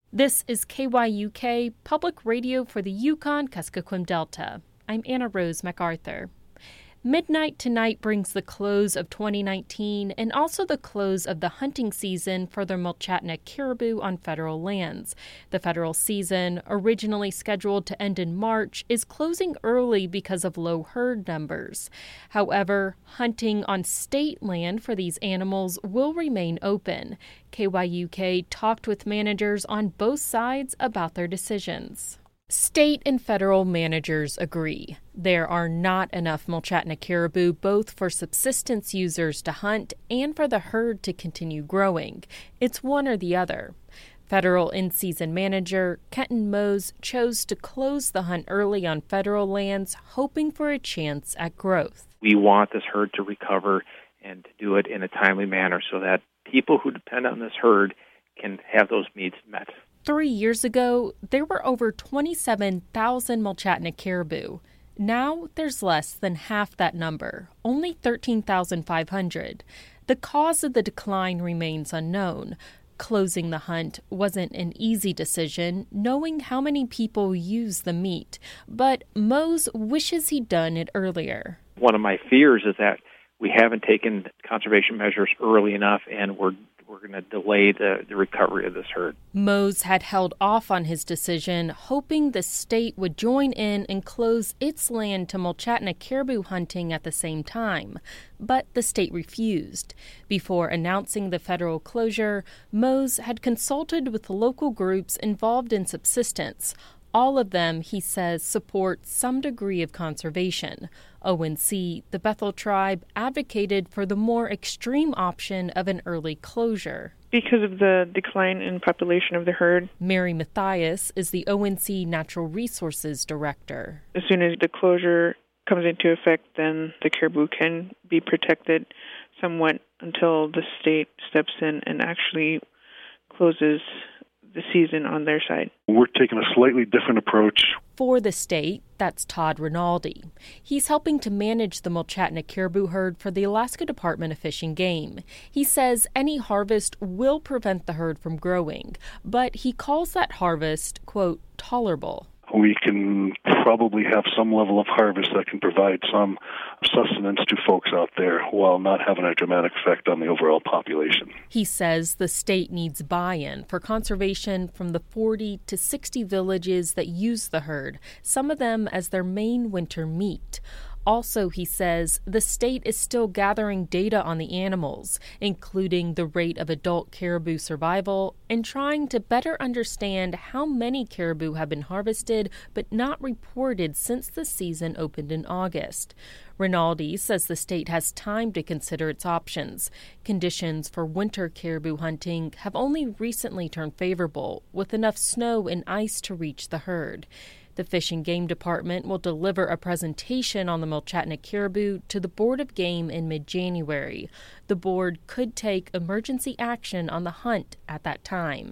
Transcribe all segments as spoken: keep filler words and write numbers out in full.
This is K Y U K, Public Radio for the Yukon-Kuskokwim Delta. I'm Anna Rose MacArthur. Midnight tonight brings the close of twenty nineteen and also the close of the hunting season for the Mulchatna caribou on federal lands. The federal season, originally scheduled to end in March, is closing early because of low herd numbers. However, hunting on state land for these animals will remain open. K Y U K talked with managers on both sides about their decisions. State and federal managers agree. There are not enough Mulchatna caribou both for subsistence users to hunt and for the herd to continue growing. It's one or the other. Federal in-season manager Kenton Mose chose to close the hunt early on federal lands, hoping for a chance at growth. We want this herd to recover and to do it in a timely manner so that people who depend on this herd can have those needs met. Three years ago, there were over twenty-seven thousand Mulchatna caribou. Now, there's less than half that number, only thirteen thousand five hundred. The cause of the decline remains unknown. Closing the hunt wasn't an easy decision, knowing how many people use the meat, but Mose wishes he'd done it earlier. One of my fears is that we haven't taken conservation measures early enough, and we're We're going to delay the, the recovery of this herd. Mose had held off on his decision, hoping the state would join in and close its land to Mulchatna caribou hunting at the same time. But the state refused. Before announcing the federal closure, Mose had consulted with local groups involved in subsistence. All of them, he says, support some degree of conservation. O N C, the Bethel tribe, advocated for the more extreme option of an early closure. Because of the decline in population of the herd. Mary Mathias is the O N C Natural Resources Director. As soon as the closure comes into effect, then the caribou can be protected somewhat until the state steps in and actually closes the season on their side. We're taking a slightly different approach. For the state, that's Todd Rinaldi. He's helping to manage the Mulchatna caribou herd for the Alaska Department of Fish and Game. He says any harvest will prevent the herd from growing, but he calls that harvest, quote, tolerable. We can probably have some level of harvest that can provide some sustenance to folks out there while not having a dramatic effect on the overall population. He says the state needs buy-in for conservation from the forty to sixty villages that use the herd, some of them as their main winter meat. Also, he says, the state is still gathering data on the animals, including the rate of adult caribou survival, and trying to better understand how many caribou have been harvested but not reported since the season opened in August. Rinaldi says the state has time to consider its options. Conditions for winter caribou hunting have only recently turned favorable, with enough snow and ice to reach the herd. The Fish and Game Department will deliver a presentation on the Mulchatna caribou to the Board of Game in mid-January. The board could take emergency action on the hunt at that time.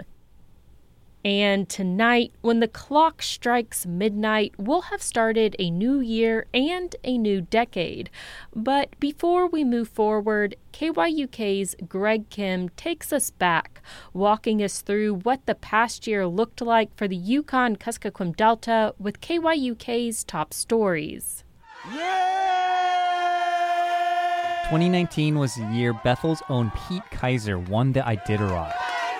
And tonight, when the clock strikes midnight, we'll have started a new year and a new decade. But before we move forward, K Y U K's Greg Kim takes us back, walking us through what the past year looked like for the Yukon-Kuskokwim Delta with K Y U K's top stories. Yeah! twenty nineteen was the year Bethel's own Pete Kaiser won the Iditarod.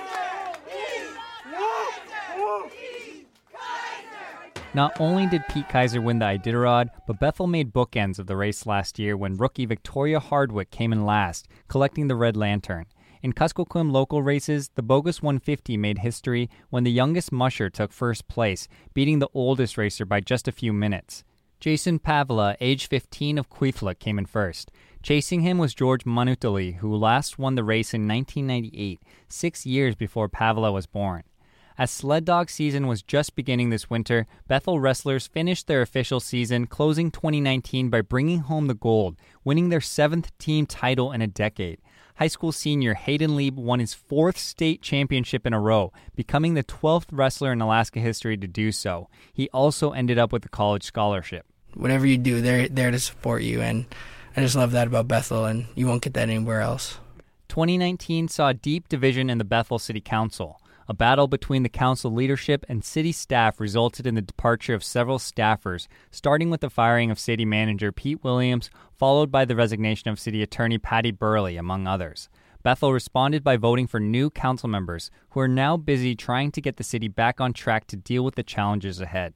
Not only did Pete Kaiser win the Iditarod, but Bethel made bookends of the race last year when rookie Victoria Hardwick came in last, collecting the Red Lantern. In Kuskokwim local races, the Bogus one fifty made history when the youngest musher took first place, beating the oldest racer by just a few minutes. Jason Pavla, age fifteen of Kwifla, came in first. Chasing him was George Manutali, who last won the race in nineteen ninety-eight, six years before Pavla was born. As sled dog season was just beginning this winter, Bethel wrestlers finished their official season, closing twenty nineteen by bringing home the gold, winning their seventh team title in a decade. High school senior Hayden Lieb won his fourth state championship in a row, becoming the twelfth wrestler in Alaska history to do so. He also ended up with a college scholarship. Whatever you do, they're there to support you, and I just love that about Bethel, and you won't get that anywhere else. twenty nineteen saw a deep division in the Bethel City Council. A battle between the council leadership and city staff resulted in the departure of several staffers, starting with the firing of city manager Pete Williams, followed by the resignation of city attorney Patty Burley, among others. Bethel responded by voting for new council members, who are now busy trying to get the city back on track to deal with the challenges ahead.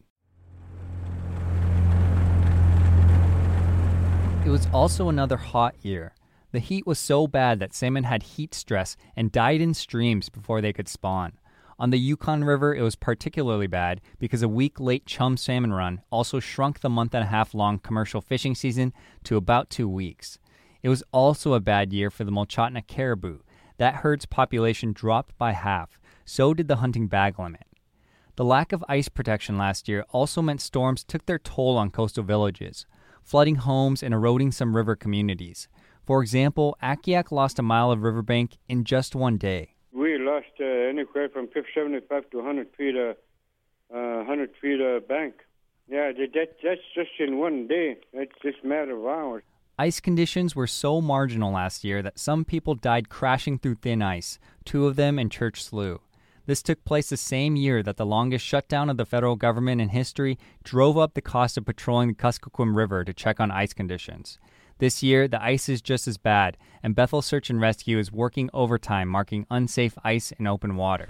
It was also another hot year. The heat was so bad that salmon had heat stress and died in streams before they could spawn. On the Yukon River, it was particularly bad because a week-late chum salmon run also shrunk the month-and-a-half-long commercial fishing season to about two weeks. It was also a bad year for the Mulchatna caribou. That herd's population dropped by half. So did the hunting bag limit. The lack of ice protection last year also meant storms took their toll on coastal villages, flooding homes and eroding some river communities. For example, Akiak lost a mile of riverbank in just one day. We lost uh, anywhere from seventy-five to one hundred feet of uh, one hundred feet of bank. Yeah, that, that's just in one day. That's just a matter of hours. Ice conditions were so marginal last year that some people died crashing through thin ice, two of them in Church Slough. This took place the same year that the longest shutdown of the federal government in history drove up the cost of patrolling the Kuskokwim River to check on ice conditions. This year, the ice is just as bad, and Bethel Search and Rescue is working overtime marking unsafe ice in open water.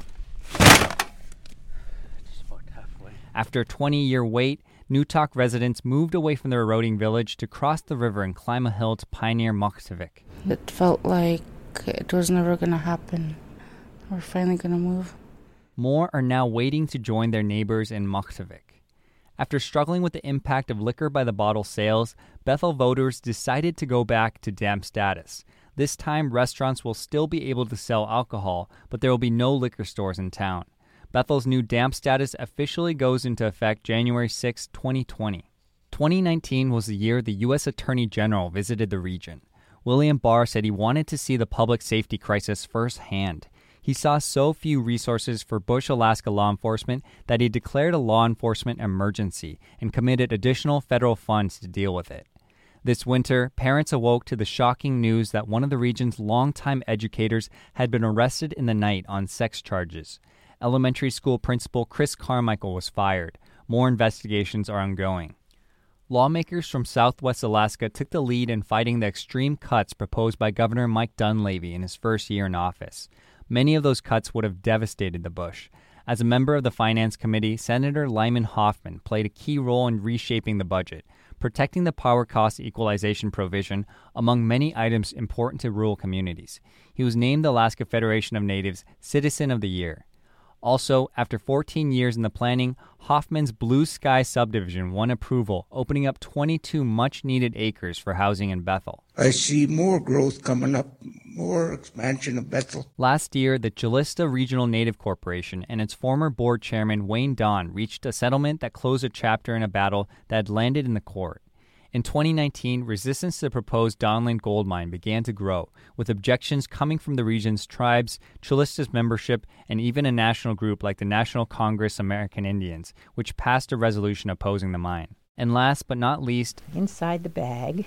After a twenty-year wait, Newtok residents moved away from their eroding village to cross the river and climb a hill to pioneer Mukhtavik. It felt like it was never going to happen. We're finally going to move. More are now waiting to join their neighbors in Mukhtavik. After struggling with the impact of liquor by the bottle sales, Bethel voters decided to go back to damp status. This time, restaurants will still be able to sell alcohol, but there will be no liquor stores in town. Bethel's new damp status officially goes into effect January sixth, twenty twenty. twenty nineteen was the year the U S Attorney General visited the region. William Barr said he wanted to see the public safety crisis firsthand. He saw so few resources for Bush, Alaska law enforcement that he declared a law enforcement emergency and committed additional federal funds to deal with it. This winter, parents awoke to the shocking news that one of the region's longtime educators had been arrested in the night on sex charges. Elementary school principal Chris Carmichael was fired. More investigations are ongoing. Lawmakers from Southwest Alaska took the lead in fighting the extreme cuts proposed by Governor Mike Dunleavy in his first year in office. Many of those cuts would have devastated the Bush. As a member of the Finance Committee, Senator Lyman Hoffman played a key role in reshaping the budget, protecting the power cost equalization provision among many items important to rural communities. He was named the Alaska Federation of Natives Citizen of the Year. Also, after fourteen years in the planning, Hoffman's Blue Sky subdivision won approval, opening up twenty-two much-needed acres for housing in Bethel. I see more growth coming up, more expansion of Bethel. Last year, the Jalista Regional Native Corporation and its former board chairman, Wayne Don, reached a settlement that closed a chapter in a battle that had landed in the court. In twenty nineteen, resistance to the proposed Donlin gold mine began to grow, with objections coming from the region's tribes, Cholista's membership, and even a national group like the National Congress American Indians, which passed a resolution opposing the mine. And last but not least, inside the bag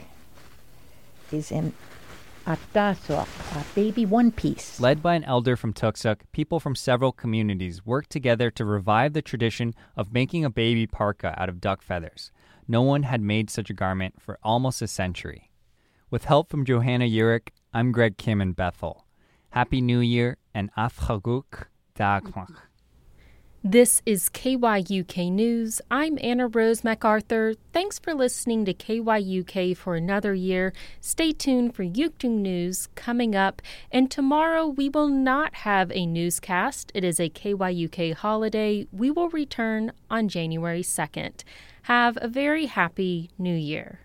is an atasok, a baby one piece. Led by an elder from Tuksuk, people from several communities worked together to revive the tradition of making a baby parka out of duck feathers. No one had made such a garment for almost a century. With help from Johanna Urich, I'm Greg Kim in Bethel. Happy New Year and Afchaguk Dagmach. This is K Y U K News. I'm Anna Rose MacArthur. Thanks for listening to K Y U K for another year. Stay tuned for Yuktung News coming up. And tomorrow we will not have a newscast. It is a K Y U K holiday. We will return on January second. Have a very happy new year.